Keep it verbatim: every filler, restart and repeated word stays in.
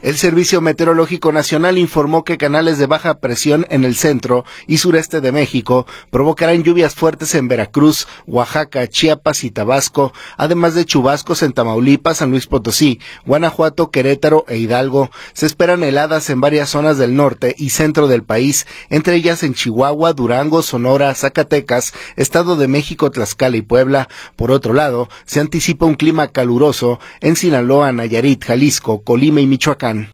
El Servicio Meteorológico Nacional informó que canales de baja presión en el centro y sureste de México provocarán lluvias fuertes en Veracruz, Oaxaca, Chiapas y Tabasco, además de chubascos en Tamaulipas, San Luis Potosí, Guanajuato, Querétaro e Hidalgo. Se esperan heladas en varias zonas del norte y centro del país, entre ellas en Chihuahua, Durango, Sonora, Zacatecas, Estado de México, Tlaxcala y Puebla. Por otro lado, se anticipa un clima caluroso en Sinaloa, Nayarit, Jalisco, Colima y Michoacán.